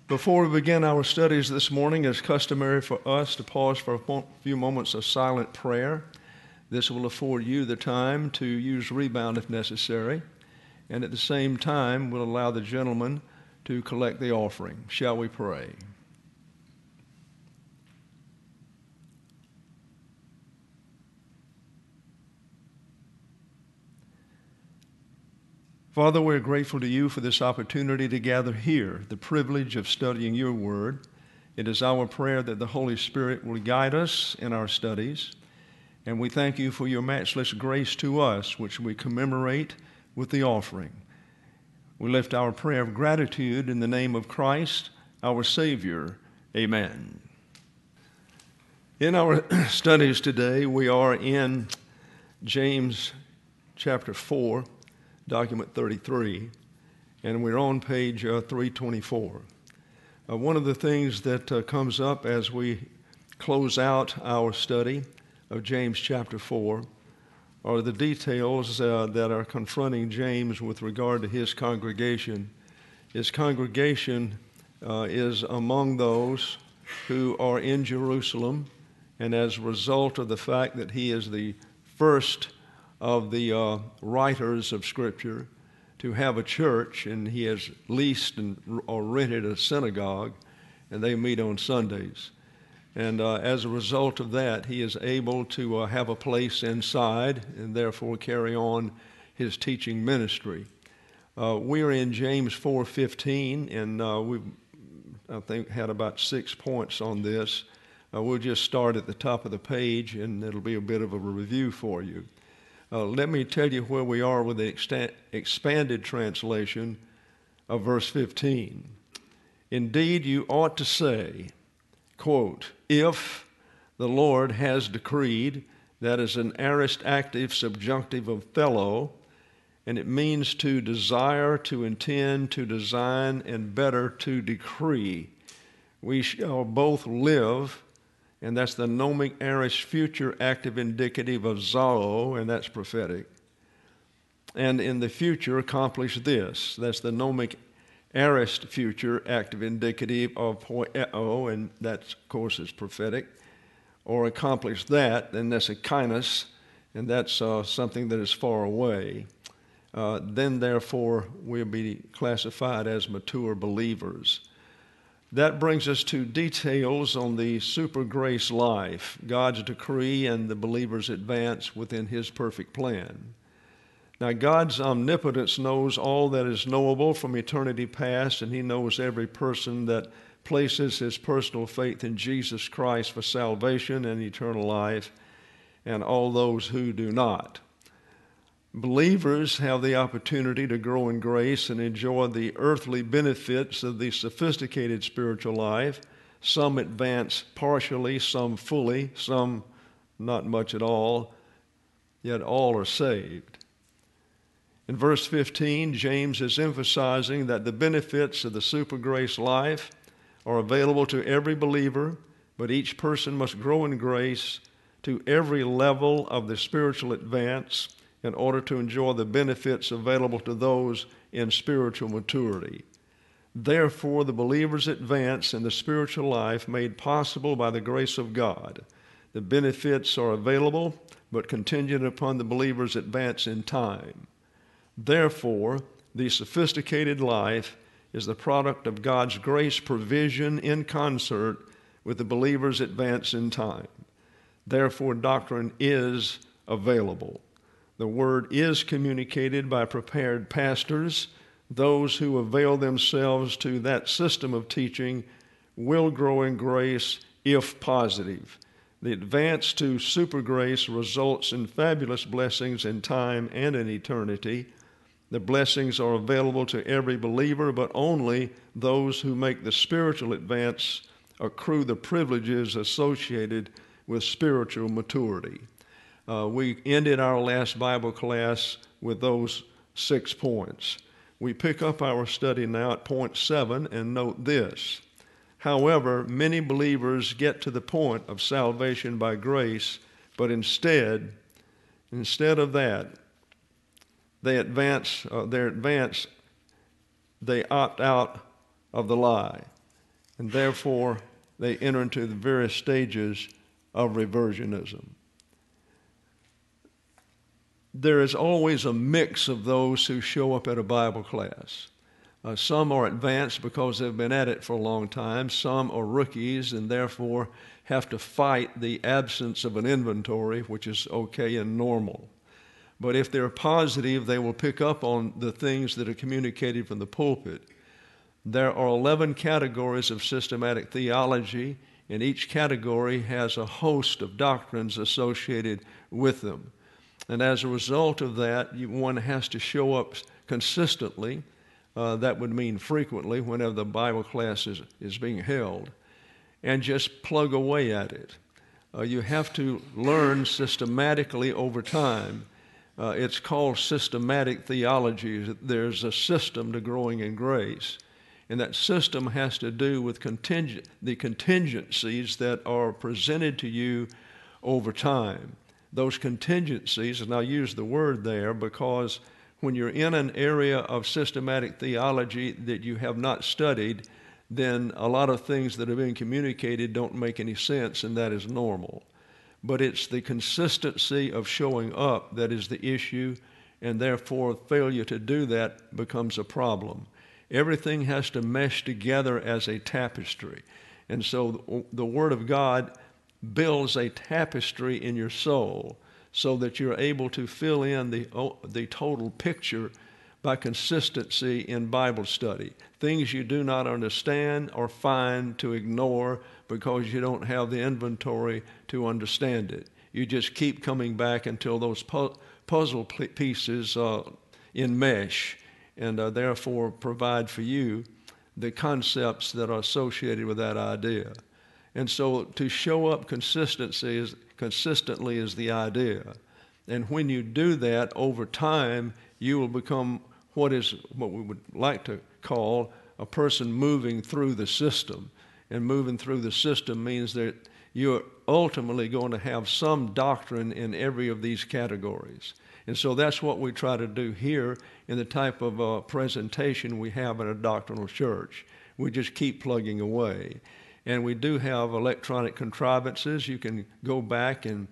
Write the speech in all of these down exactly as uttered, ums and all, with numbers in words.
Before we begin our studies this morning, it's customary for us to pause for a few moments of silent prayer. This will afford you the time to use rebound if necessary, and at the same time will allow the gentleman to collect the offering. Shall we pray? Father, we're grateful to you for this opportunity to gather here, the privilege of studying your word. It is our prayer that the Holy Spirit will guide us in our studies, and we thank you for your matchless grace to us, which we commemorate with the offering. We lift our prayer of gratitude in the name of Christ, our Savior. Amen. In our studies today, we are in James chapter four, document thirty-three, and we're on page uh, three twenty-four. Uh, one of the things that uh, comes up as we close out our study of James chapter four are the details uh, that are confronting James with regard to his congregation. His congregation uh, is among those who are in Jerusalem, and as a result of the fact that he is the first of the uh, writers of Scripture to have a church, and he has leased and or rented a synagogue, and they meet on Sundays. And uh, as a result of that, he is able to uh, have a place inside and therefore carry on his teaching ministry. Uh, we're in James four fifteen, and uh, we've, I think, had about six points on this. Uh, we'll just start at the top of the page, and it'll be a bit of a review for you. Uh, let me tell you where we are with the extant, expanded translation of verse fifteen. Indeed, you ought to say, quote, if the Lord has decreed, that is an aorist active subjunctive of fellow, and it means to desire, to intend, to design, and better to decree. We shall both live, and that's the nomic aorist future active indicative of zao, and that's prophetic. And in the future, accomplish this. That's the nomic aorist future active indicative of poieo, and that, of course, is prophetic. Or accomplish that, then that's a kainos, and that's uh, something that is far away. Uh, then, therefore, we'll be classified as mature believers. That brings us to details on the super grace life, God's decree and the believer's advance within his perfect plan. Now, God's omnipotence knows all that is knowable from eternity past, and he knows every person that places his personal faith in Jesus Christ for salvation and eternal life, and all those who do not. Believers have the opportunity to grow in grace and enjoy the earthly benefits of the sophisticated spiritual life. Some advance partially, some fully, some not much at all, yet all are saved. In verse fifteen, James is emphasizing that the benefits of the super grace life are available to every believer, but each person must grow in grace to every level of the spiritual advance in order to enjoy the benefits available to those in spiritual maturity. Therefore, the believer's advance in the spiritual life made possible by the grace of God. The benefits are available, but contingent upon the believer's advance in time. Therefore, the sophisticated life is the product of God's grace provision in concert with the believer's advance in time. Therefore, doctrine is available. The word is communicated by prepared pastors. Those who avail themselves to that system of teaching will grow in grace if positive. The advance to super grace results in fabulous blessings in time and in eternity. The blessings are available to every believer, but only those who make the spiritual advance accrue the privileges associated with spiritual maturity. Uh, we ended our last Bible class with those six points. We pick up our study now at point seven and note this. However, many believers get to the point of salvation by grace, but instead, instead of that, they advance, uh, their advance, they opt out of the lie. and therefore they enter into the various stages of reversionism. There is always a mix of those who show up at a Bible class. Uh, some are advanced because they've been at it for a long time. Some are rookies and therefore have to fight the absence of an inventory, which is okay and normal. But if they're positive, they will pick up on the things that are communicated from the pulpit. There are eleven categories of systematic theology, and each category has a host of doctrines associated with them. And as a result of that, you, one has to show up consistently. Uh, that would mean frequently whenever the Bible class is, is being held, and just plug away at it. Uh, you have to learn systematically over time. Uh, it's called systematic theology. There's a system to growing in grace, and that system has to do with contingent, the contingencies that are presented to you over time. Those contingencies, and I'll use the word there because when you're in an area of systematic theology that you have not studied, then a lot of things that are being communicated don't make any sense, and that is normal. But it's the consistency of showing up that is the issue, and therefore failure to do that becomes a problem. Everything has to mesh together as a tapestry. And so the Word of God builds a tapestry in your soul so that you're able to fill in the, the total picture by consistency in Bible study. Things you do not understand are fine to ignore because you don't have the inventory to understand it. You just keep coming back until those pu- puzzle pieces uh, enmesh and uh, therefore provide for you the concepts that are associated with that idea. And so to show up consistency is, consistently is the idea. And when you do that over time, you will become what is what we would like to call a person moving through the system. And moving through the system means that you're ultimately going to have some doctrine in every of these categories. And so that's what we try to do here in the type of uh, presentation we have in a doctrinal church. We just keep plugging away. And we do have electronic contrivances you can go back and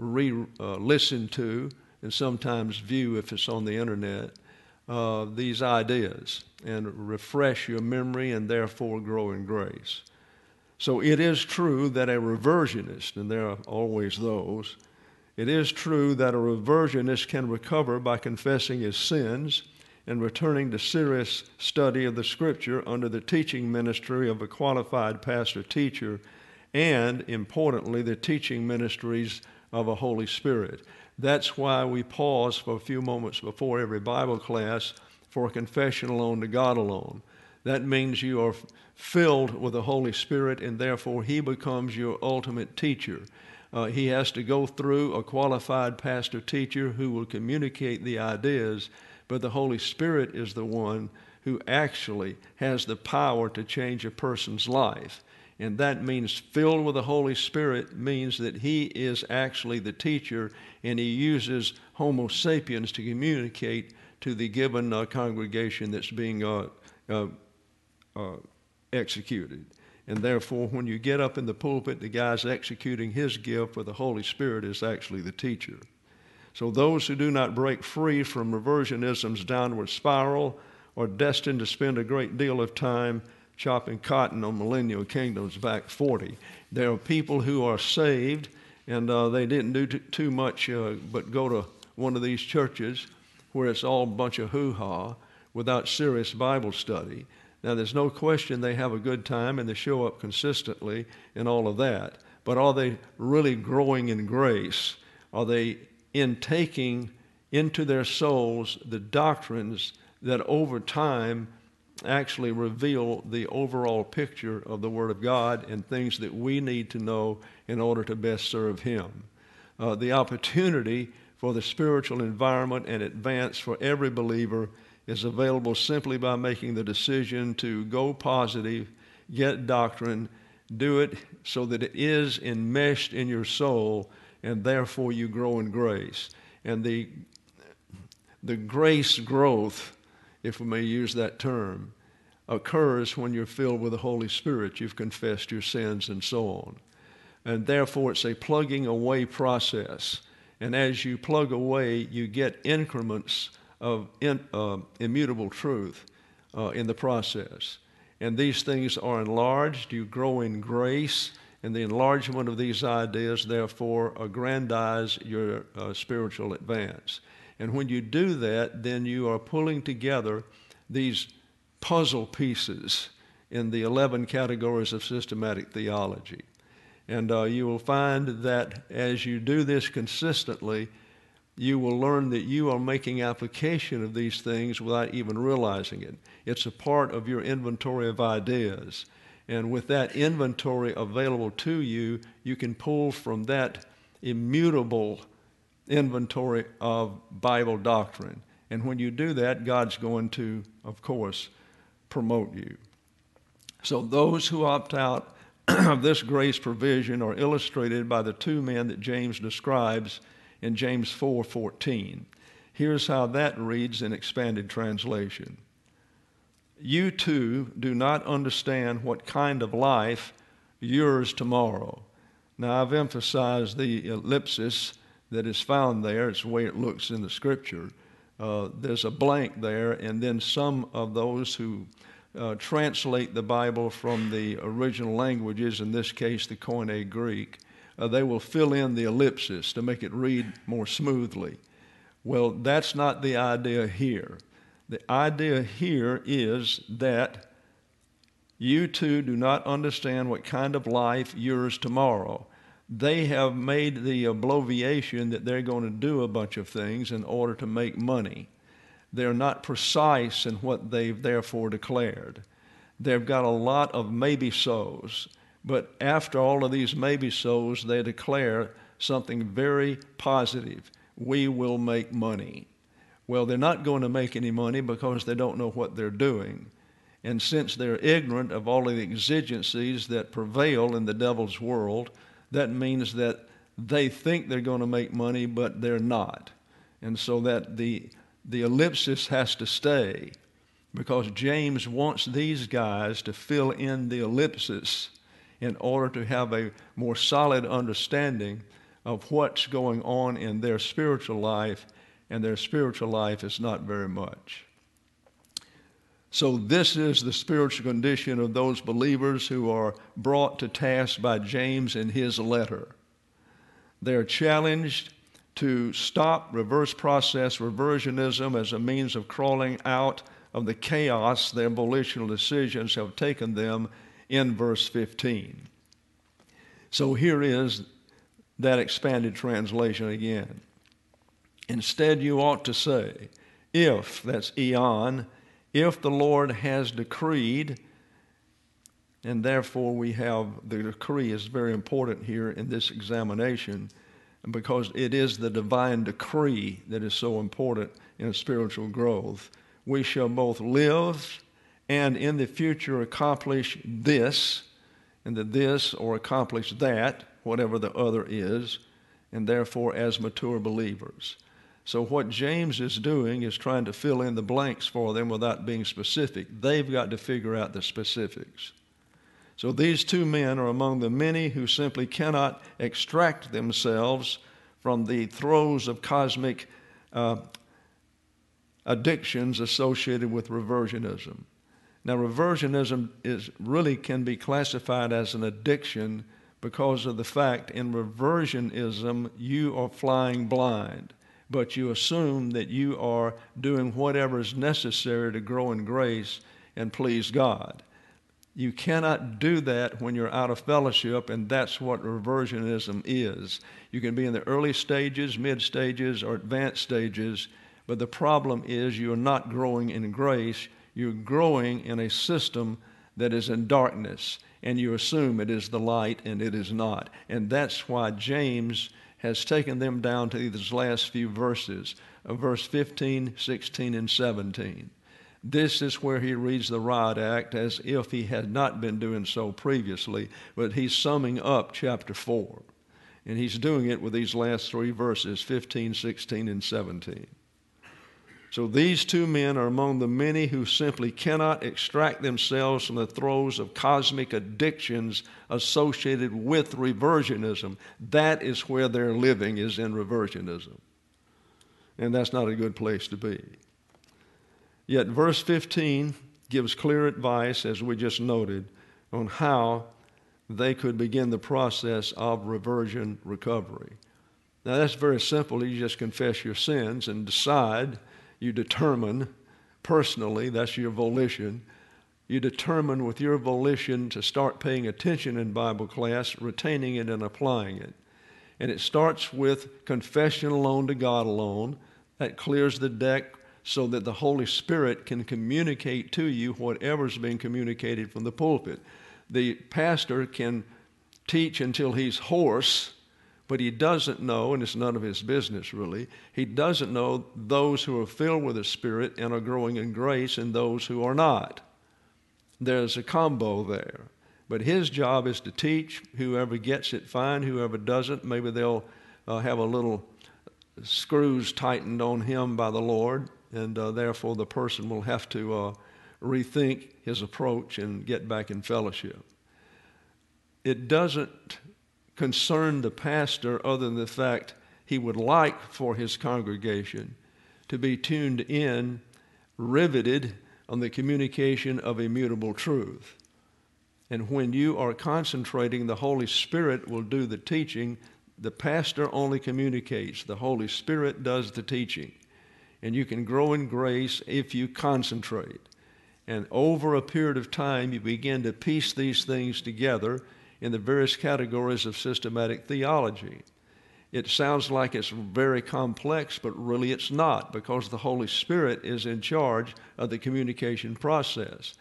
re-listen uh, to and sometimes view if it's on the internet, uh, these ideas and refresh your memory and therefore grow in grace. So it is true that a reversionist, and there are always those, it is true that a reversionist can recover by confessing his sins and returning to serious study of the Scripture under the teaching ministry of a qualified pastor-teacher and, importantly, the teaching ministries of a Holy Spirit. That's why we pause for a few moments before every Bible class for a confession alone to God alone. That means you are filled with the Holy Spirit, and therefore He becomes your ultimate teacher. Uh, he has to go through a qualified pastor-teacher who will communicate the ideas, but the Holy Spirit is the one who actually has the power to change a person's life. And that means filled with the Holy Spirit means that He is actually the teacher, and He uses Homo sapiens to communicate to the given uh, congregation that's being uh, uh, uh, executed. And therefore, when you get up in the pulpit, the guy's executing his gift, for the Holy Spirit is actually the teacher. So those who do not break free from reversionism's downward spiral are destined to spend a great deal of time chopping cotton on millennial kingdoms back forty. There are people who are saved, and uh, they didn't do t- too much uh, but go to one of these churches where it's all a bunch of hoo-ha without serious Bible study. Now, there's no question they have a good time and they show up consistently and all of that. But are they really growing in grace? Are they intaking into their souls the doctrines that over time actually reveal the overall picture of the Word of God and things that we need to know in order to best serve Him? Uh, the opportunity for the spiritual environment and advance for every believer is available simply by making the decision to go positive, get doctrine, do it so that it is enmeshed in your soul, and therefore you grow in grace. And the, the grace growth, if we may use that term, occurs when you're filled with the Holy Spirit. You've confessed your sins and so on. And therefore, it's a plugging away process. And as you plug away, you get increments of in, uh, immutable truth uh, in the process. And these things are enlarged. You grow in grace, and the enlargement of these ideas, therefore, aggrandize your uh, spiritual advance. And when you do that, then you are pulling together these puzzle pieces in the eleven categories of systematic theology. And uh, you will find that as you do this consistently, you will learn that you are making application of these things without even realizing it. It's a part of your inventory of ideas. And with that inventory available to you, you can pull from that immutable inventory of Bible doctrine. And when you do that, God's going to, of course, promote you. So those who opt out of this grace provision are illustrated by the two men that James describes in James four fourteen. Here's how that reads in expanded translation. You too do not understand what kind of life yours tomorrow. Now, I've emphasized the ellipsis that is found there. It's the way it looks in the Scripture. Uh, there's a blank there, and then some of those who uh, translate the Bible from the original languages, in this case the Koine Greek, uh, they will fill in the ellipsis to make it read more smoothly. Well, that's not the idea here. The idea here is that you too do not understand what kind of life yours tomorrow. They have made the obloviation that they're going to do a bunch of things in order to make money. They're not precise in what they've therefore declared. They've got a lot of maybe-sos, but after all of these maybe-sos, they declare something very positive. We will make money. Well, they're not going to make any money because they don't know what they're doing. And since they're ignorant of all of the exigencies that prevail in the devil's world, that means that they think they're going to make money, but they're not. And so that the, the ellipsis has to stay, because James wants these guys to fill in the ellipsis in order to have a more solid understanding of what's going on in their spiritual life, and their spiritual life is not very much. So this is the spiritual condition of those believers who are brought to task by James in his letter. They're challenged to stop reverse process reversionism as a means of crawling out of the chaos their volitional decisions have taken them in verse fifteen. So here is that expanded translation again. Instead, you ought to say, if, that's eon, if the Lord has decreed, and therefore we have, the decree is very important here in this examination, because it is the divine decree that is so important in spiritual growth. We shall both live and in the future accomplish this, and the this or accomplish that, whatever the other is, and therefore as mature believers. So what James is doing is trying to fill in the blanks for them without being specific. They've got to figure out the specifics. So these two men are among the many who simply cannot extract themselves from the throes of cosmic uh, addictions associated with reversionism. Now, reversionism is really can be classified as an addiction because of the fact in reversionism you are flying blind, but you assume that you are doing whatever is necessary to grow in grace and please God. You cannot do that when you're out of fellowship, and that's what reversionism is. You can be in the early stages, mid stages, or advanced stages, but the problem is you're not growing in grace. You're growing in a system that is in darkness, and you assume it is the light, and it is not. And that's why James has taken them down to these last few verses, of verse fifteen, sixteen, and seventeen. This is where he reads the riot act as if he had not been doing so previously, but he's summing up chapter four. And he's doing it with these last three verses, fifteen, sixteen, and seventeen. So these two men are among the many who simply cannot extract themselves from the throes of cosmic addictions associated with reversionism. That is where they're living, is in reversionism. And that's not a good place to be. Yet verse fifteen gives clear advice, as we just noted, on how they could begin the process of reversion recovery. Now that's very simple. You just confess your sins and decide. You determine personally, that's your volition, you determine with your volition to start paying attention in Bible class, retaining it and applying it. And it starts with confession alone to God alone. That clears the deck so that the Holy Spirit can communicate to you whatever's being communicated from the pulpit. The pastor can teach until he's hoarse, but he doesn't know, and it's none of his business really, he doesn't know those who are filled with the Spirit and are growing in grace and those who are not. There's a combo there. But his job is to teach. Whoever gets it, fine. Whoever doesn't, maybe they'll uh, have a little screws tightened on him by the Lord, and uh, therefore the person will have to uh, rethink his approach and get back in fellowship. It doesn't concern the pastor other than the fact he would like for his congregation to be tuned in, riveted on the communication of immutable truth. And when you are concentrating, the Holy Spirit will do the teaching. The pastor only communicates. The Holy Spirit does the teaching. And you can grow in grace if you concentrate. And over a period of time, you begin to piece these things together in the various categories of systematic theology. It sounds like it's very complex, but really it's not, because the Holy Spirit is in charge of the communication process.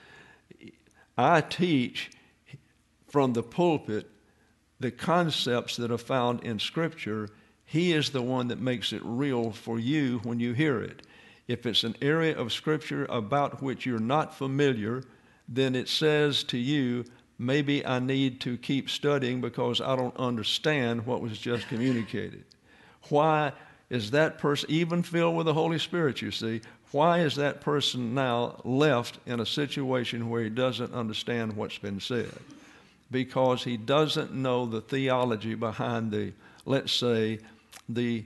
I teach from the pulpit the concepts that are found in Scripture. He is the one that makes it real for you when you hear it. If it's an area of Scripture about which you're not familiar, then it says to you, maybe I need to keep studying because I don't understand what was just communicated. Why is that person, even filled with the Holy Spirit, you see, why is that person now left in a situation where he doesn't understand what's been said? Because he doesn't know the theology behind the, let's say, the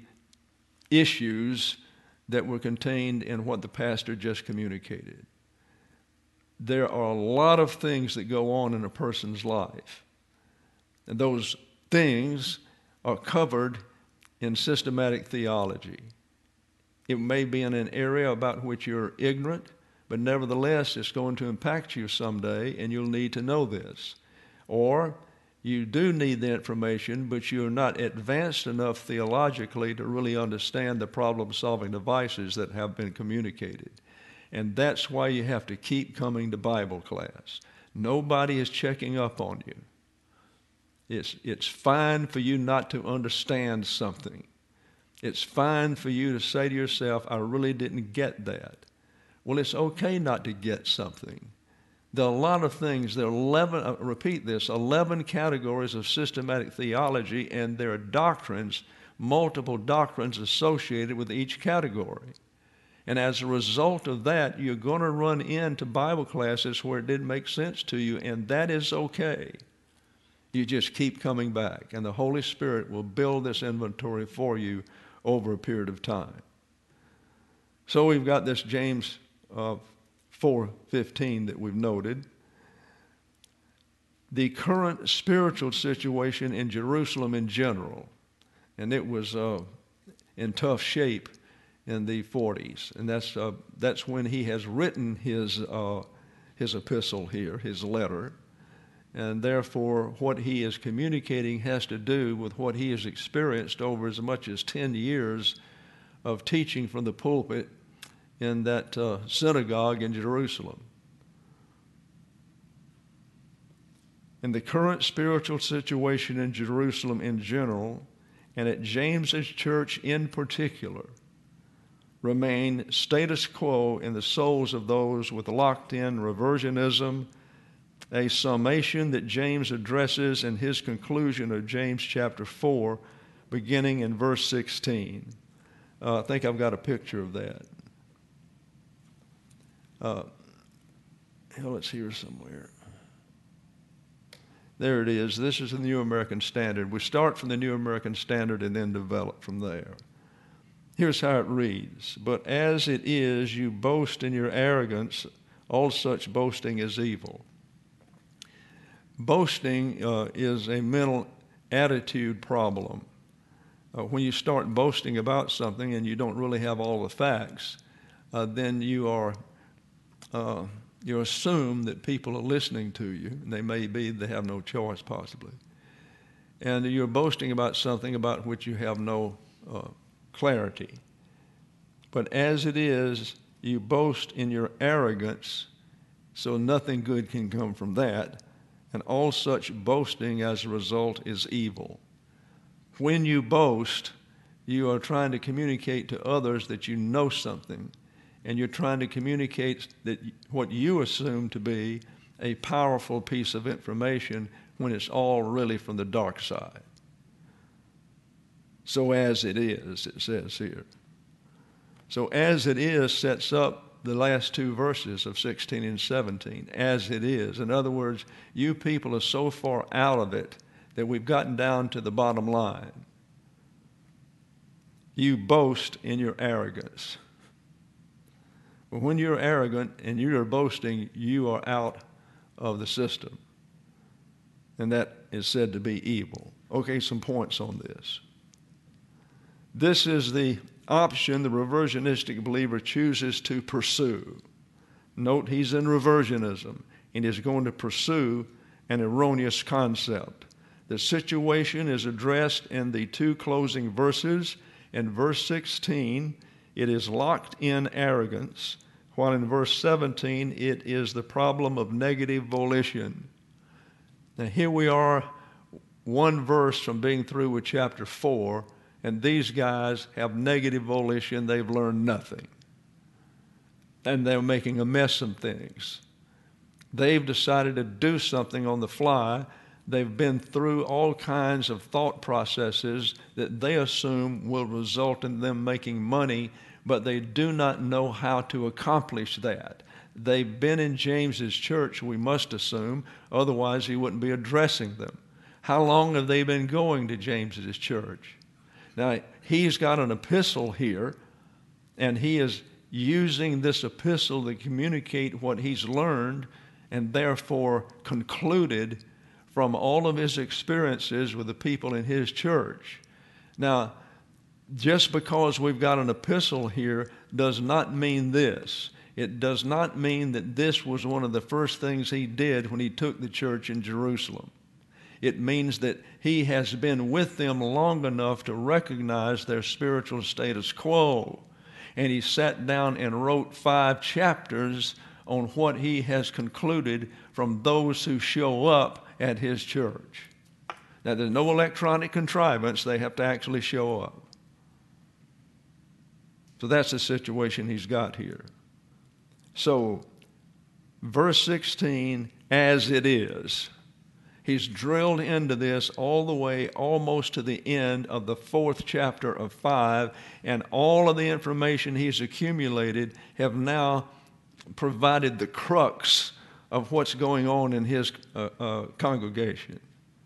issues that were contained in what the pastor just communicated. There are a lot of things that go on in a person's life. And those things are covered in systematic theology. It may be in an area about which you're ignorant, but nevertheless it's going to impact you someday, and you'll need to know this. Or you do need the information, but you're not advanced enough theologically to really understand the problem-solving devices that have been communicated. And that's why you have to keep coming to Bible class. Nobody is checking up on you. It's, it's fine for you not to understand something. It's fine for you to say to yourself, I really didn't get that. Well, it's okay not to get something. There are a lot of things. There are eleven, uh, repeat this, eleven categories of systematic theology, and there are doctrines, multiple doctrines associated with each category. And as a result of that, you're going to run into Bible classes where it didn't make sense to you, and that is okay. You just keep coming back, and the Holy Spirit will build this inventory for you over a period of time. So we've got this James uh, four fifteen that we've noted. The current spiritual situation in Jerusalem in general, and it was uh, in tough shape in the forties, and that's uh, that's when he has written his uh, his epistle here, his letter, and therefore what he is communicating has to do with what he has experienced over as much as ten years of teaching from the pulpit in that uh, synagogue in Jerusalem. In the current spiritual situation in Jerusalem in general, and at James's church in particular, remain status quo in the souls of those with locked-in reversionism, a summation that James addresses in his conclusion of James chapter four, beginning in verse sixteen. Uh, I think I've got a picture of that. Uh, hell, it's here somewhere. There it is. This is the New American Standard. We start from the New American Standard and then develop from there. Here's how it reads. But as it is, you boast in your arrogance. All such boasting is evil. Boasting uh, is a mental attitude problem. Uh, when you start boasting about something and you don't really have all the facts, uh, then you are uh, you assume that people are listening to you, and they may be, they have no choice possibly. And you're boasting about something about which you have no uh, clarity. But as it is, you boast in your arrogance, so nothing good can come from that, and all such boasting as a result is evil. When you boast, you are trying to communicate to others that you know something, and you're trying to communicate that what you assume to be a powerful piece of information when it's all really from the dark side. So as it is, it says here. So as it is sets up the last two verses of sixteen and seventeen. As it is. In other words, you people are so far out of it that we've gotten down to the bottom line. You boast in your arrogance. Well, when you're arrogant and you are boasting, you are out of the system. And that is said to be evil. Okay, some points on this. This is the option the reversionistic believer chooses to pursue. Note he's in reversionism and is going to pursue an erroneous concept. The situation is addressed in the two closing verses. In verse sixteen, it is locked in arrogance, while in verse seventeen, it is the problem of negative volition. Now here we are, one verse from being through with chapter four, and these guys have negative volition. They've learned nothing. And they're making a mess of things. They've decided to do something on the fly. They've been through all kinds of thought processes that they assume will result in them making money, but they do not know how to accomplish that. They've been in James's church, we must assume, otherwise he wouldn't be addressing them. How long have they been going to James's church? Now, he's got an epistle here, and he is using this epistle to communicate what he's learned and therefore concluded from all of his experiences with the people in his church. Now, just because we've got an epistle here does not mean this. It does not mean that this was one of the first things he did when he took the church in Jerusalem. It means that he has been with them long enough to recognize their spiritual status quo. And he sat down and wrote five chapters on what he has concluded from those who show up at his church. Now, there's no electronic contrivance. They have to actually show up. So that's the situation he's got here. So, verse sixteen, as it is. He's drilled into this all the way almost to the end of the fourth chapter of five, and all of the information he's accumulated have now provided the crux of what's going on in his uh, uh, congregation.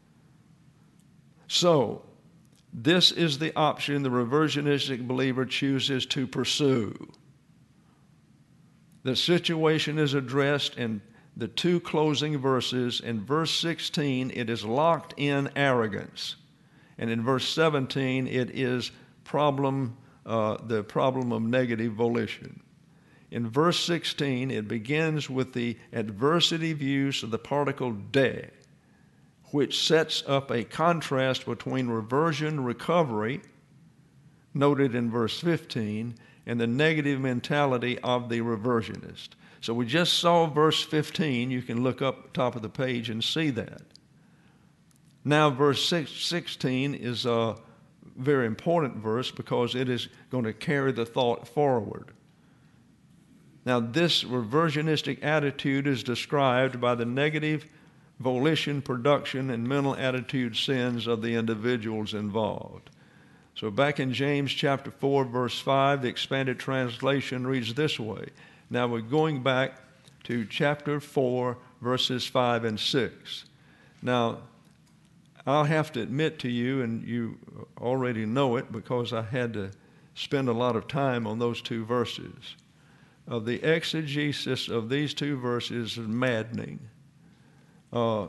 So, this is the option the reversionistic believer chooses to pursue. The situation is addressed in the two closing verses. In verse sixteen, it is locked in arrogance. And in verse seventeen, it is problem, uh, the problem of negative volition. In verse sixteen, it begins with the adversative use of the particle de, which sets up a contrast between reversion recovery, noted in verse fifteen, and the negative mentality of the reversionist. So we just saw verse fifteen. You can look up top of the page and see that. Now verse sixteen is a very important verse because it is going to carry the thought forward. Now this reversionistic attitude is described by the negative volition, production, and mental attitude sins of the individuals involved. So back in James chapter four, verse five, the expanded translation reads this way: Now we're going back to chapter four, verses five and six. Now, I'll have to admit to you, and you already know it because I had to spend a lot of time on those two verses. Uh, the exegesis of these two verses is maddening. Uh,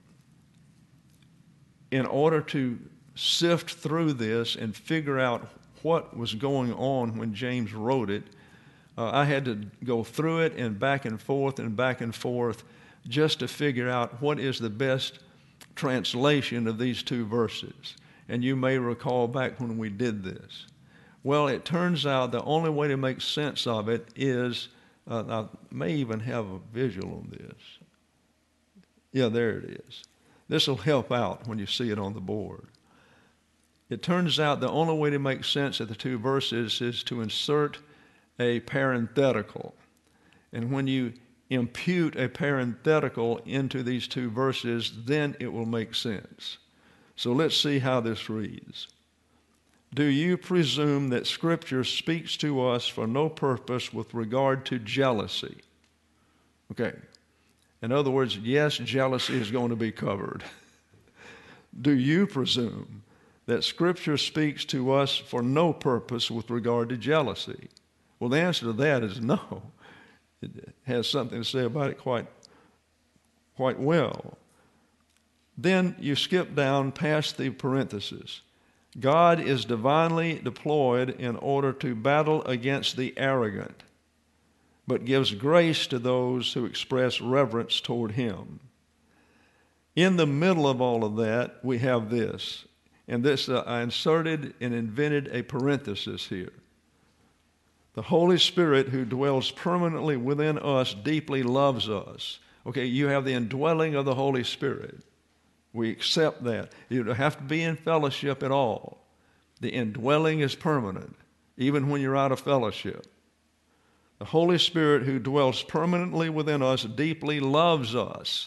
in order to sift through this and figure out what was going on when James wrote it, uh, I had to go through it and back and forth and back and forth just to figure out what is the best translation of these two verses. And you may recall back when we did this. Well, it turns out the only way to make sense of it is, uh, I may even have a visual on this. Yeah, there it is. This will help out when you see it on the board. It turns out the only way to make sense of the two verses is to insert a parenthetical. And when you impute a parenthetical into these two verses, then it will make sense. So let's see how this reads. Do you presume that Scripture speaks to us for no purpose with regard to jealousy? Okay. In other words, yes, jealousy is going to be covered. Do you presume that Scripture speaks to us for no purpose with regard to jealousy? Well, the answer to that is no. It has something to say about it quite, quite well. Then you skip down past the parenthesis. God is divinely deployed in order to battle against the arrogant, but gives grace to those who express reverence toward him. In the middle of all of that, we have this. And this, uh, I inserted and invented a parenthesis here. The Holy Spirit who dwells permanently within us deeply loves us. Okay, you have the indwelling of the Holy Spirit. We accept that. You don't have to be in fellowship at all. The indwelling is permanent, even when you're out of fellowship. The Holy Spirit who dwells permanently within us deeply loves us.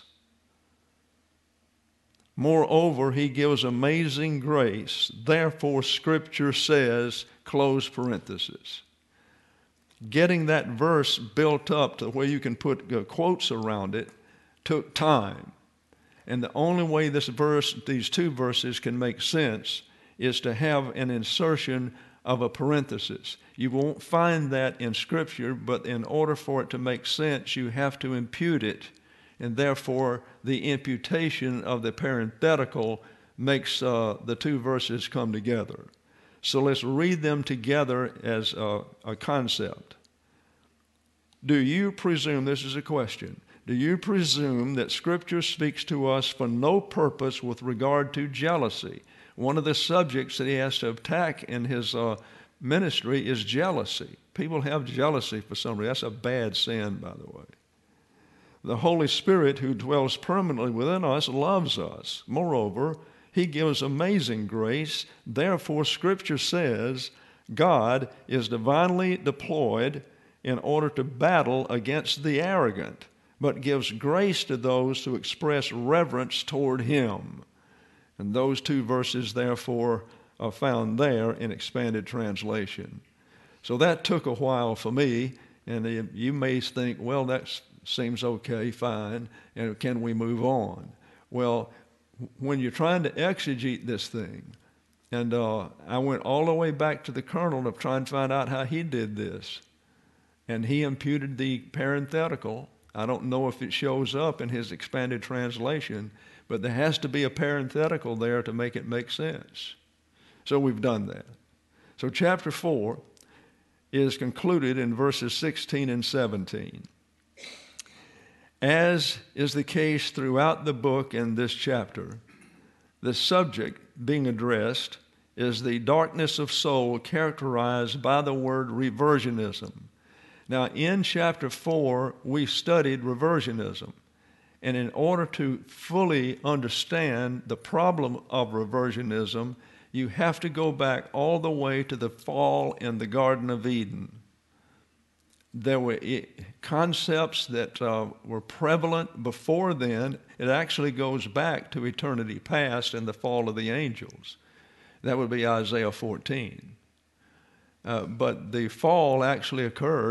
Moreover, he gives amazing grace. Therefore, Scripture says, close parenthesis. Getting that verse built up to where you can put uh, quotes around it took time. And the only way this verse, these two verses can make sense is to have an insertion of a parenthesis. You won't find that in Scripture, but in order for it to make sense, you have to impute it. And therefore, the imputation of the parenthetical makes uh, the two verses come together. So let's read them together as a, a concept. Do you presume, this is a question, do you presume that Scripture speaks to us for no purpose with regard to jealousy? One of the subjects that he has to attack in his uh, ministry is jealousy. People have jealousy for some reason. That's a bad sin, by the way. The Holy Spirit who dwells permanently within us loves us. Moreover, he gives amazing grace. Therefore, Scripture says God is divinely deployed in order to battle against the arrogant, but gives grace to those who express reverence toward him. And those two verses, therefore, are found there in expanded translation. So that took a while for me, and you may think, well, that seems okay, fine, and can we move on? Well, when you're trying to exegete this thing, and uh, I went all the way back to the kernel to try and find out how he did this, and he imputed the parenthetical. I don't know if it shows up in his expanded translation, but there has to be a parenthetical there to make it make sense. So we've done that. So chapter four is concluded in verses sixteen and seventeen. As is the case throughout the book and this chapter, the subject being addressed is the darkness of soul characterized by the word reversionism. Now, in chapter four, we studied reversionism. And in order to fully understand the problem of reversionism, you have to go back all the way to the fall in the Garden of Eden. There were concepts that uh, were prevalent before then. It actually goes back to eternity past and the fall of the angels. That would be Isaiah fourteen. Uh, but the fall actually occurred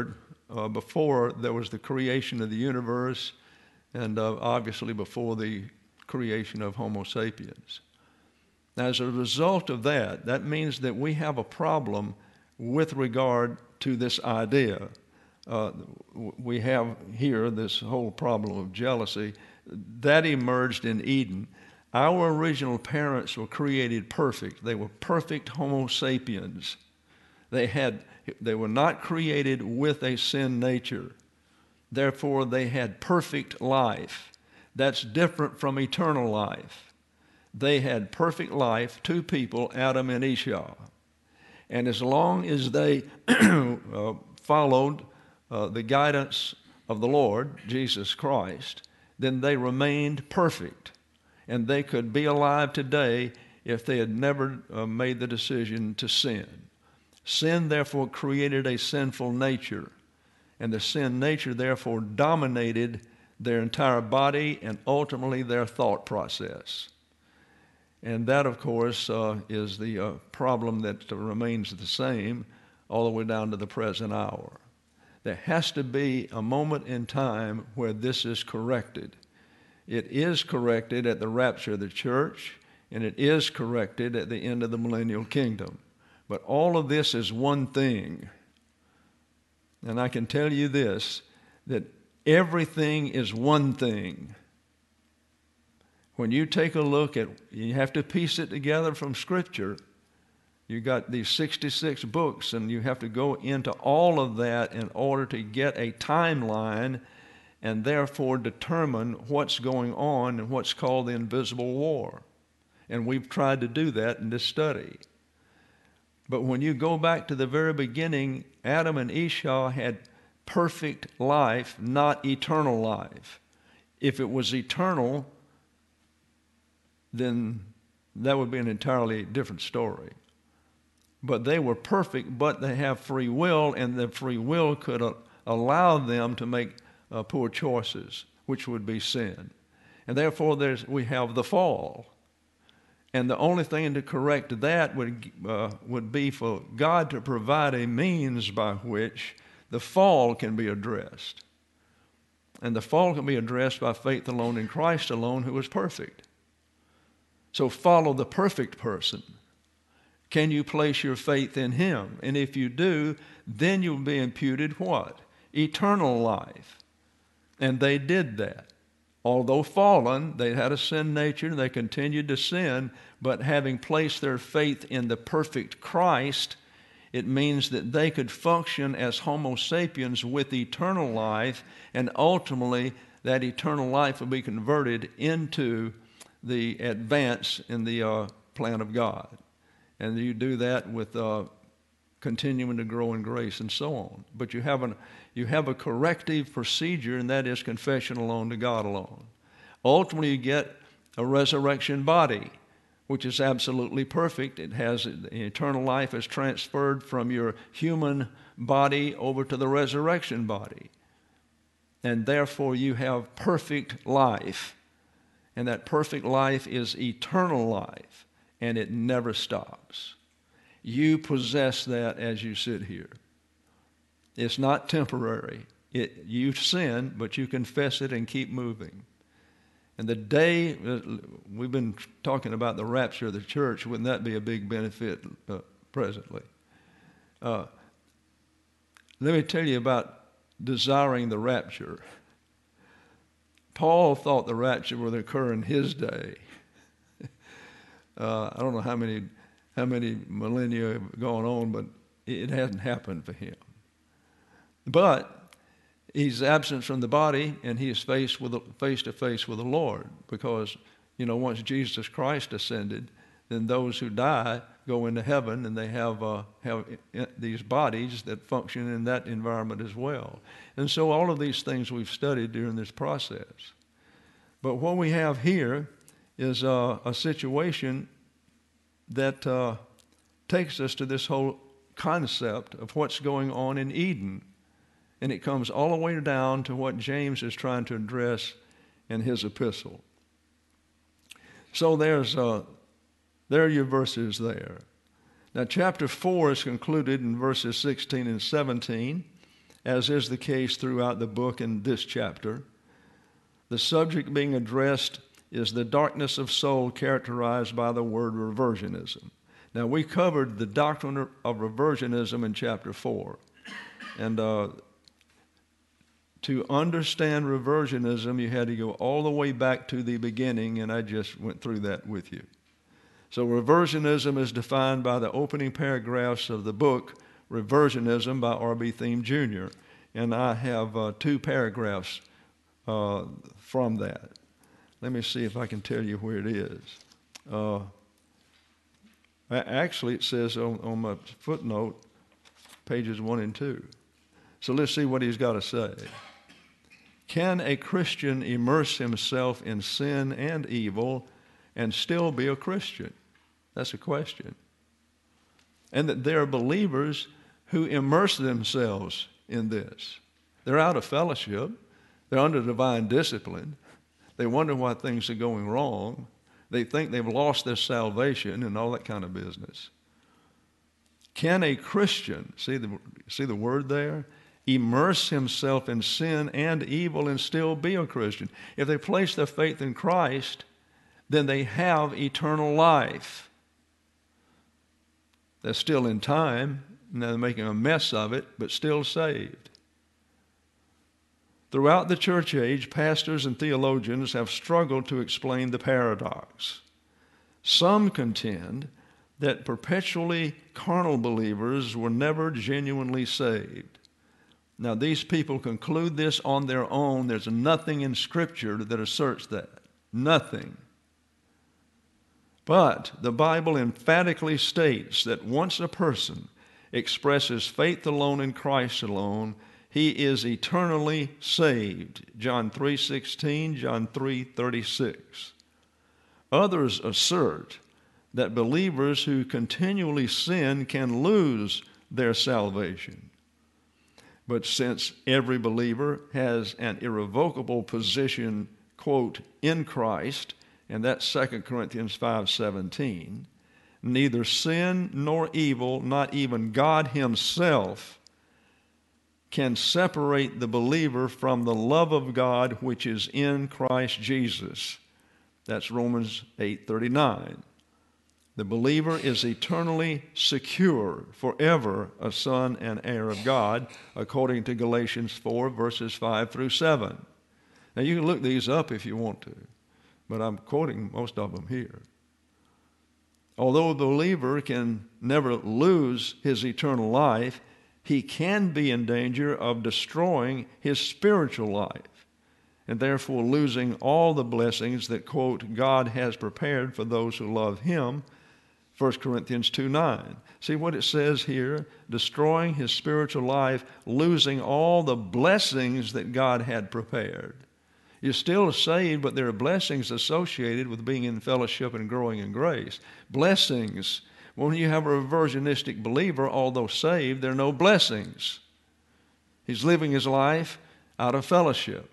uh, before there was the creation of the universe, and uh, obviously before the creation of Homo sapiens. As a result of that, that means that we have a problem with regard to this idea. Uh, we have here this whole problem of jealousy. That emerged in Eden. Our original parents were created perfect. They were perfect Homo sapiens. They had, they were not created with a sin nature. Therefore, they had perfect life. That's different from eternal life. They had perfect life, two people, Adam and Esau. And as long as they uh, followed uh, the guidance of the Lord, Jesus Christ, then they remained perfect. And they could be alive today if they had never uh, made the decision to sin. Sin, therefore, created a sinful nature. And the sin nature, therefore, dominated their entire body and ultimately their thought process. And that, of course, uh, is the uh, problem that uh, remains the same all the way down to the present hour. There has to be a moment in time where this is corrected. It is corrected at the rapture of the church, and it is corrected at the end of the millennial kingdom. But all of this is one thing. And I can tell you this, that everything is one thing. When you take a look at, you have to piece it together from Scripture. You got these sixty-six books, and you have to go into all of that in order to get a timeline and therefore determine what's going on in what's called the invisible war. And we've tried to do that in this study. But when you go back to the very beginning, Adam and Esau had perfect life, not eternal life. If it was eternal, then that would be an entirely different story. But they were perfect, but they have free will, and the free will could uh, allow them to make uh, poor choices, which would be sin. And therefore, there's, we have the fall. And the only thing to correct that would, uh, would be for God to provide a means by which the fall can be addressed. And the fall can be addressed by faith alone in Christ alone, who is perfect. So follow the perfect person. Can you place your faith in him? And if you do, then you'll be imputed what? Eternal life. And they did that. Although fallen, they had a sin nature, and they continued to sin, but having placed their faith in the perfect Christ, it means that they could function as Homo sapiens with eternal life, and ultimately that eternal life will be converted into the advance in the uh, plan of God. And you do that with uh, continuing to grow in grace and so on. But you have, an, you have a corrective procedure, and that is confession alone to God alone. Ultimately, you get a resurrection body, which is absolutely perfect. It has eternal life is transferred from your human body over to the resurrection body. And therefore, you have perfect life. And that perfect life is eternal life, and it never stops. You possess that as you sit here. It's not temporary. It, you sin, but you confess it and keep moving. And the day, we've been talking about the rapture of the church, wouldn't that be a big benefit uh, presently? Uh, let me tell you about desiring the rapture. Paul thought the rapture would occur in his day. uh, I don't know how many how many millennia have gone on, but it hasn't happened for him. But he's absent from the body, and he is faced with face to face with the Lord, because you know once Jesus Christ ascended, then those who die go into heaven, and they have uh, have these bodies that function in that environment as well. And so all of these things we've studied during this process. But what we have here is uh, a situation that uh, takes us to this whole concept of what's going on in Eden. And it comes all the way down to what James is trying to address in his epistle. So there's uh, there are your verses there. Now chapter four is concluded in verses sixteen and seventeen. as is the case throughout the book and this chapter. The subject being addressed is the darkness of soul characterized by the word reversionism. Now, we covered the doctrine of reversionism in chapter four. And uh, to understand reversionism, you had to go all the way back to the beginning, and I just went through that with you. So reversionism is defined by the opening paragraphs of the book, Reversionism by R B Thieme Junior And I have uh, two paragraphs uh, from that. Let me see if I can tell you where it is. Uh, actually, it says on, on my footnote, pages one and two. So let's see what he's got to say. Can a Christian immerse himself in sin and evil and still be a Christian? That's a question. And that there are believers who immerse themselves in this. They're out of fellowship. They're under divine discipline. They wonder why things are going wrong. They think they've lost their salvation and all that kind of business. Can a Christian, see the, see the word there? Immerse himself in sin and evil and still be a Christian. If they place their faith in Christ, then they have eternal life. They're still in time, and they're making a mess of it, but still saved. Throughout the church age, pastors and theologians have struggled to explain the paradox. Some contend that perpetually carnal believers were never genuinely saved. Now, these people conclude this on their own. There's nothing in Scripture that asserts that. Nothing. But the Bible emphatically states that once a person expresses faith alone in Christ alone, he is eternally saved. John three sixteen, John three thirty-six. Others assert that believers who continually sin can lose their salvation. But since every believer has an irrevocable position, quote, in Christ, and that's Second Corinthians five seventeen, neither sin nor evil, not even God himself, can separate the believer from the love of God which is in Christ Jesus. That's Romans eight thirty-nine. The believer is eternally secure, forever a son and heir of God, according to Galatians four, verses five through seven. Now, you can look these up if you want to, but I'm quoting most of them here. Although the believer can never lose his eternal life, he can be in danger of destroying his spiritual life, and therefore losing all the blessings that, quote, God has prepared for those who love him, First Corinthians two nine. See what it says here? Destroying his spiritual life, losing all the blessings that God had prepared. You're still saved, but there are blessings associated with being in fellowship and growing in grace. Blessings. When you have a reversionistic believer, although saved, there are no blessings. He's living his life out of fellowship.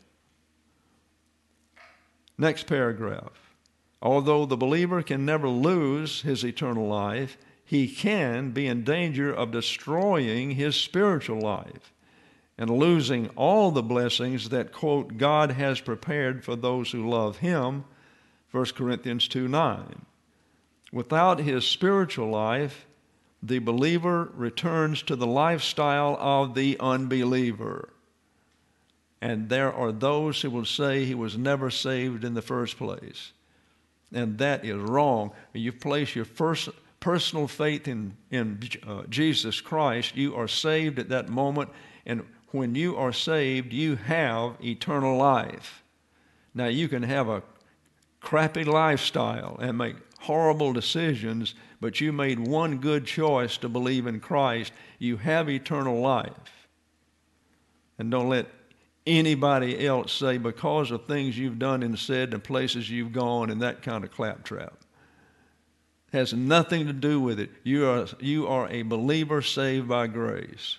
Next paragraph. Although the believer can never lose his eternal life, he can be in danger of destroying his spiritual life and losing all the blessings that, quote, God has prepared for those who love him, First Corinthians two nine. Without his spiritual life, the believer returns to the lifestyle of the unbeliever. And there are those who will say he was never saved in the first place. And that is wrong. When you place your first personal faith in, in uh, Jesus Christ, you are saved at that moment. And when you are saved, you have eternal life. Now, you can have a crappy lifestyle and make horrible decisions, but you made one good choice to believe in Christ. You have eternal life. And don't let anybody else say because of things you've done and said and places you've gone and that kind of claptrap. It has nothing to do with it. You are, you are a believer saved by grace.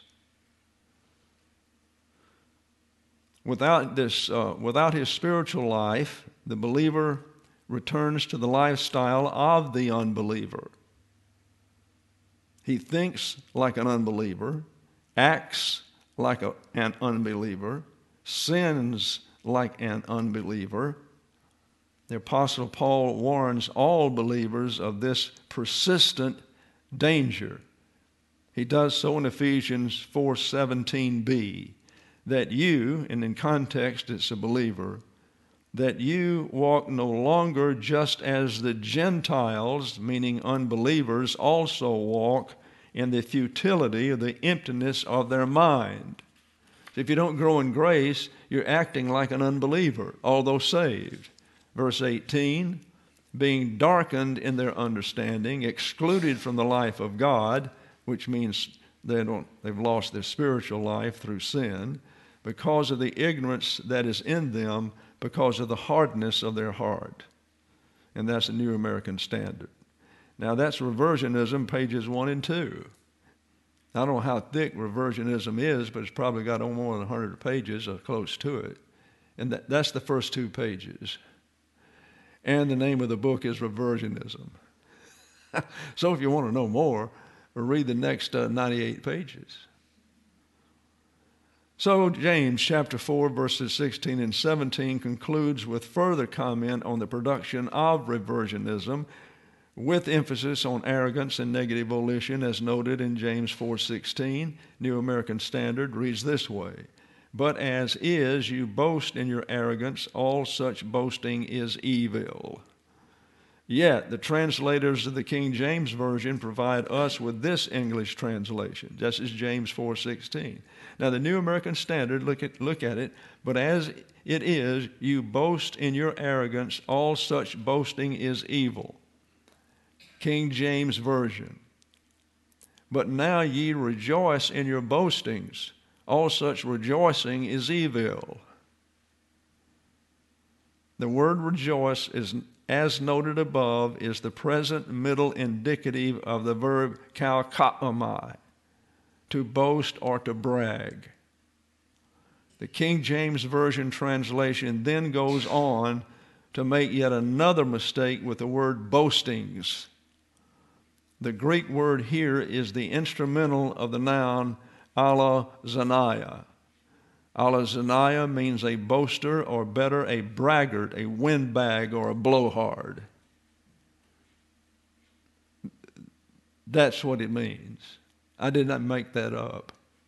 Without this, uh, without his spiritual life, the believer returns to the lifestyle of the unbeliever. He thinks like an unbeliever, acts like a, an unbeliever, sins like an unbeliever. The Apostle Paul warns all believers of this persistent danger. He does so in Ephesians four seventeen b, that you, and in context it's a believer, that you walk no longer just as the Gentiles, meaning unbelievers, also walk in the futility or the emptiness of their mind. If you don't grow in grace, you're acting like an unbeliever, although saved. Verse eighteen, being darkened in their understanding, excluded from the life of God, which means they don't, they've lost their spiritual life through sin, because of the ignorance that is in them, because of the hardness of their heart. And that's the New American Standard. Now that's reversionism, pages one and two. I don't know how thick reversionism is, but it's probably got more than one hundred pages or close to it. And that, that's the first two pages. And the name of the book is Reversionism. So if you want to know more, read the next uh, ninety-eight pages. So James chapter four, verses sixteen and seventeen concludes with further comment on the production of reversionism, with emphasis on arrogance and negative volition, as noted in James four sixteen. New American Standard reads this way, but as is you boast in your arrogance, all such boasting is evil. Yet the translators of the King James Version provide us with this English translation. This is James four sixteen. Now the New American Standard, look at, look at it, but as it is, you boast in your arrogance, all such boasting is evil. King James Version. But now ye rejoice in your boastings, all such rejoicing is evil. The word rejoice is, as noted above, is the present middle indicative of the verb kalkaomai, to boast or to brag. The King James Version translation then goes on to make yet another mistake with the word boastings. The Greek word here is the instrumental of the noun alazaniah. Alazaniah means a boaster, or better, a braggart, a windbag, or a blowhard. That's what it means. I did not make that up.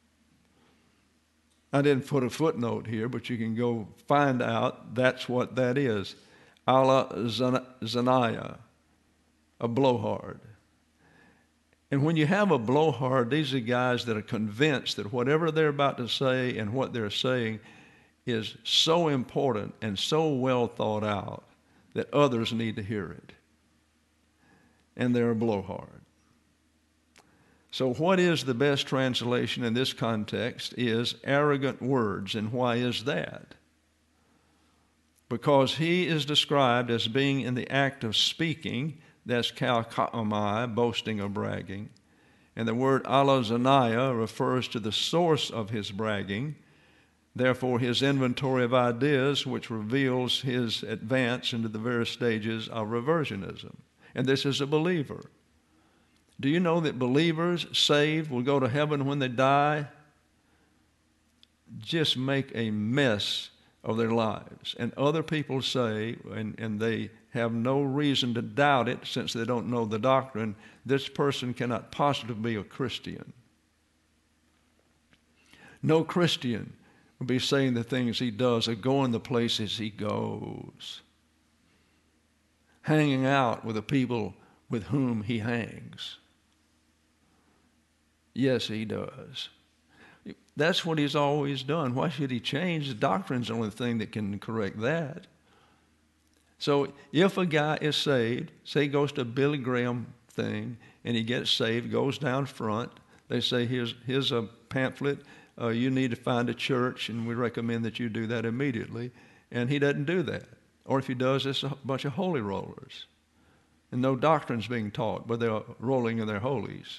I didn't put a footnote here, but you can go find out that's what that is. Alazaniah, a blowhard. And when you have a blowhard, these are guys that are convinced that whatever they're about to say and what they're saying is so important and so well thought out that others need to hear it. And they're a blowhard. So what is the best translation in this context is arrogant words. And why is that? Because he is described as being in the act of speaking. That's kalkaomai, boasting or bragging. And the word alazaniah refers to the source of his bragging, therefore his inventory of ideas, which reveals his advance into the various stages of reversionism. And this is a believer. Do you know that believers saved will go to heaven when they die? Just make a mess of their lives. And other people say, and, and they have no reason to doubt it since they don't know the doctrine, this person cannot possibly be a Christian. No Christian will be saying the things he does or going the places he goes, hanging out with the people with whom he hangs. Yes, he does. That's what he's always done. Why should he change? The doctrine's the only thing that can correct that. So if a guy is saved, say he goes to a Billy Graham thing, and he gets saved, goes down front, they say, here's, here's a pamphlet, uh, you need to find a church, and we recommend that you do that immediately. And he doesn't do that. Or if he does, it's a bunch of holy rollers. And no doctrine's being taught, but they're rolling in their holies.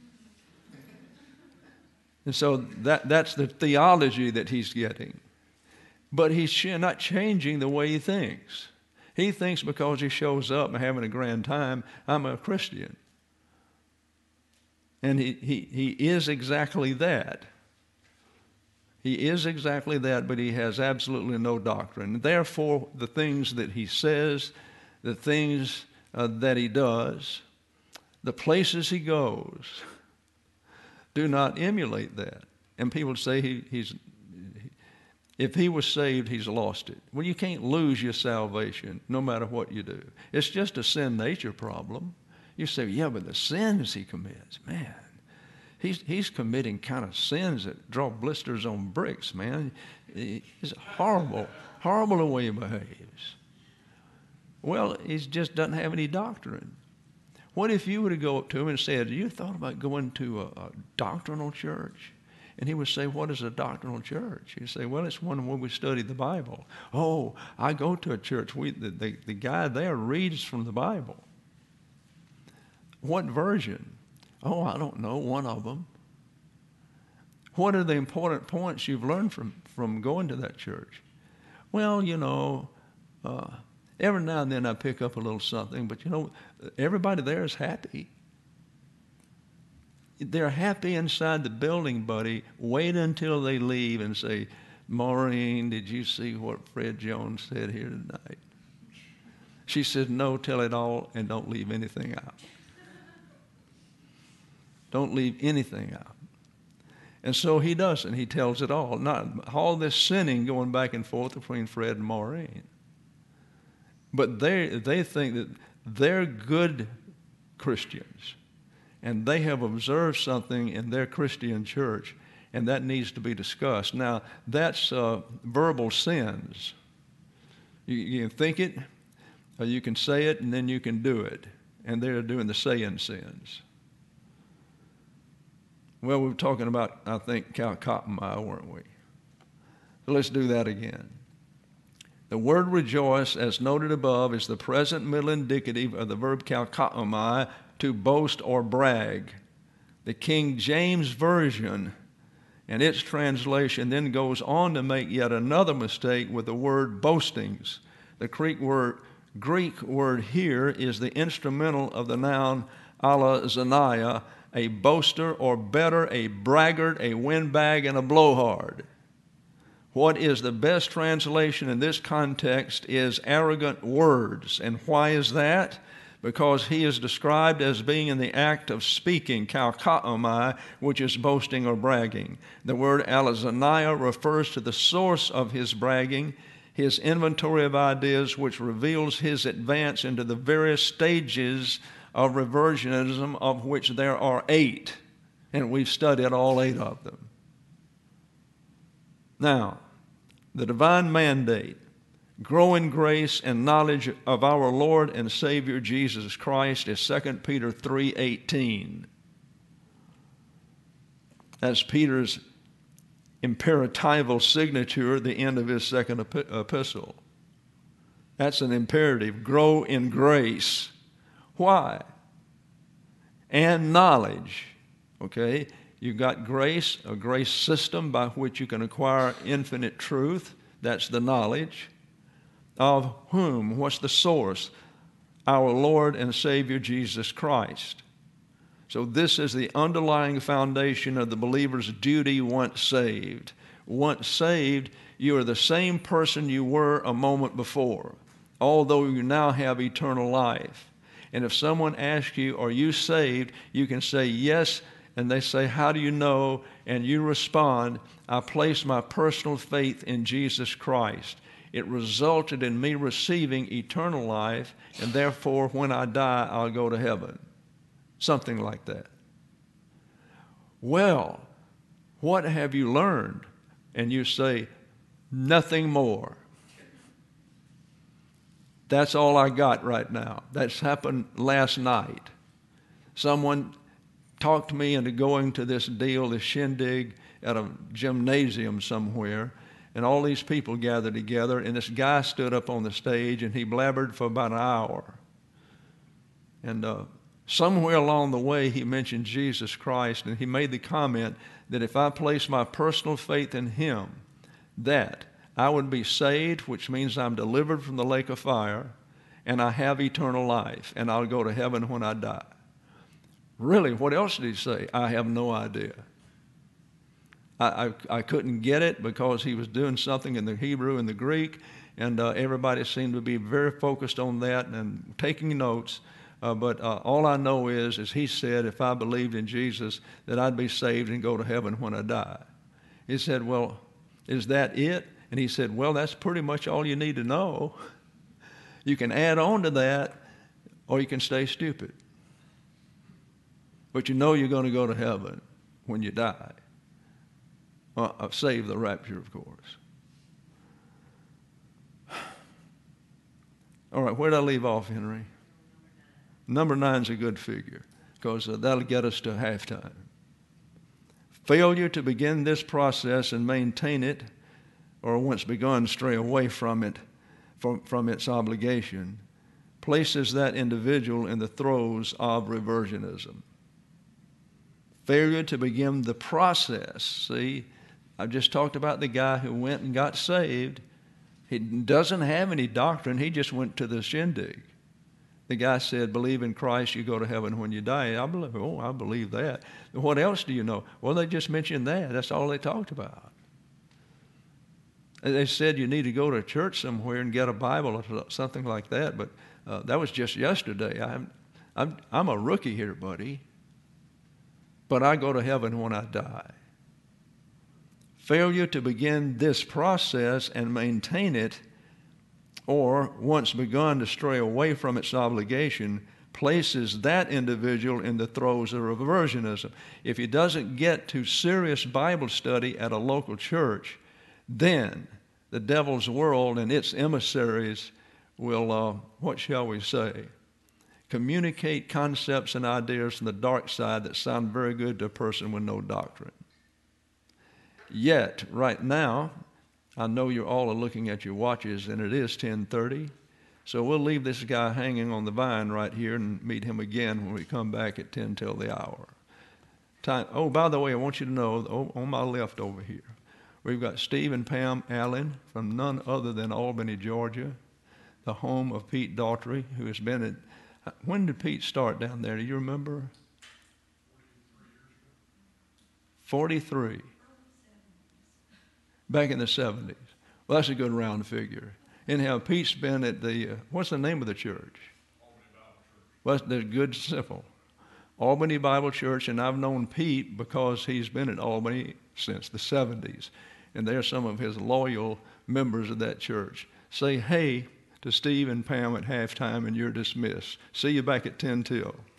And so that, that's the theology that he's getting. But he's not changing the way he thinks. He thinks because he shows up and having a grand time, I'm a Christian. And he, he, he is exactly that. He is exactly that, but he has absolutely no doctrine. Therefore, the things that he says, the things uh, that he does, the places he goes, do not emulate that. And people say he, he's, if he was saved, he's lost it. Well, you can't lose your salvation no matter what you do. It's just a sin nature problem. You say, yeah, but the sins he commits, man. He's, he's committing kind of sins that draw blisters on bricks, man. It's horrible, horrible the way he behaves. Well, he just doesn't have any doctrine. What if you were to go up to him and said, you thought about going to a, a doctrinal church? And he would say, what is a doctrinal church? He'd say, well, it's one where we study the Bible. Oh, I go to a church. We, the, the, the guy there reads from the Bible. What version? Oh, I don't know, one of them. What are the important points you've learned from, from going to that church? Well, you know, uh, every now and then I pick up a little something, but you know, everybody there is happy. They're happy inside the building, buddy. Wait until they leave and say, Maureen, did you see what Fred Jones said here tonight? She said, no, tell it all and don't leave anything out. Don't leave anything out. And so he doesn't. He tells it all. Not all this sinning going back and forth between Fred and Maureen. But they they think that they're good Christians, and they have observed something in their Christian church, and that needs to be discussed. Now, that's uh, verbal sins. You, you can think it, or you can say it, and then you can do it. And they're doing the saying sins. Well, we were talking about, I think, Calcottonmire, weren't we? So let's do that again. The word rejoice, as noted above, is the present middle indicative of the verb Calcottonmire, to boast or brag. The King James Version and its translation then goes on to make yet another mistake with the word boastings. The Greek word, Greek word here is the instrumental of the noun alazaniah, a boaster, or better, a braggart, a windbag, and a blowhard. What is the best translation in this context is arrogant words. And why is that? Because he is described as being in the act of speaking, kalkaomai, which is boasting or bragging. The word alazaniah refers to the source of his bragging, his inventory of ideas, which reveals his advance into the various stages of reversionism, of which there are eight, and we've studied all eight of them. Now, the divine mandate, grow in grace and knowledge of our Lord and Savior Jesus Christ, is Second Peter three eighteen. That's Peter's imperatival signature at the end of his second epistle. That's an imperative, grow in grace. Why? And knowledge, okay? You've got grace, a grace system by which you can acquire infinite truth. That's the knowledge. Of whom? What's the source? Our Lord and Savior Jesus Christ. So this is the underlying foundation of the believer's duty once saved. Once saved, you are the same person you were a moment before, although you now have eternal life. And if someone asks you, are you saved? You can say yes, and they say, how do you know? And you respond, I place my personal faith in Jesus Christ. It resulted in me receiving eternal life, and therefore when I die, I'll go to heaven. Something like that. Well, what have you learned? And you say, nothing more. That's all I got right now. That's happened last night. Someone talked me into going to this deal, this shindig at a gymnasium somewhere, and all these people gathered together, and this guy stood up on the stage, and he blabbered for about an hour. And uh, somewhere along the way, he mentioned Jesus Christ, and he made the comment that if I place my personal faith in him, that I would be saved, which means I'm delivered from the lake of fire, and I have eternal life, and I'll go to heaven when I die. Really, what else did he say? I have no idea. I, I, I couldn't get it because he was doing something in the Hebrew and the Greek, and uh, everybody seemed to be very focused on that and taking notes. Uh, but uh, all I know is, is he said if I believed in Jesus, that I'd be saved and go to heaven when I die. He said, well, is that it? And he said, well, that's pretty much all you need to know. You can add on to that, or you can stay stupid. But you know you're going to go to heaven when you die. Uh, save the rapture, of course. All right, where did I leave off, Henry? Number nine's a good figure because uh, that'll get us to halftime. Failure to begin this process and maintain it, or once begun, stray away from it, from, from its obligation, places that individual in the throes of reversionism. Failure to begin the process. See, I just talked about the guy who went and got saved. He doesn't have any doctrine. He just went to the shindig. The guy said, believe in Christ, you go to heaven when you die. I believe, oh, I believe that. What else do you know? Well, they just mentioned that. That's all they talked about. They said you need to go to church somewhere and get a Bible or something like that, but uh, that was just yesterday. I'm, I'm, I'm a rookie here, buddy, but I go to heaven when I die. Failure to begin this process and maintain it, or once begun to stray away from its obligation, places that individual in the throes of reversionism. If he doesn't get to serious Bible study at a local church, then the devil's world and its emissaries will, uh, what shall we say, communicate concepts and ideas from the dark side that sound very good to a person with no doctrine. Yet, right now, I know you all are looking at your watches, and it is ten thirty. So we'll leave this guy hanging on the vine right here and meet him again when we come back at ten till the hour. Time. Oh, by the way, I want you to know, on my left over here, we've got Steve and Pam Allen from none other than Albany, Georgia, the home of Pete Daughtry, who has been at, when did Pete start down there? Do you remember? forty-three. Back in the seventies. Well, that's a good round figure. Anyhow, Pete's been at the, uh, what's the name of the church? Albany Bible Church. Well, that's good, simple. Albany Bible Church, and I've known Pete because he's been at Albany since the seventies. And they're some of his loyal members of that church. Say hey to Steve and Pam at halftime, and you're dismissed. See you back at ten till.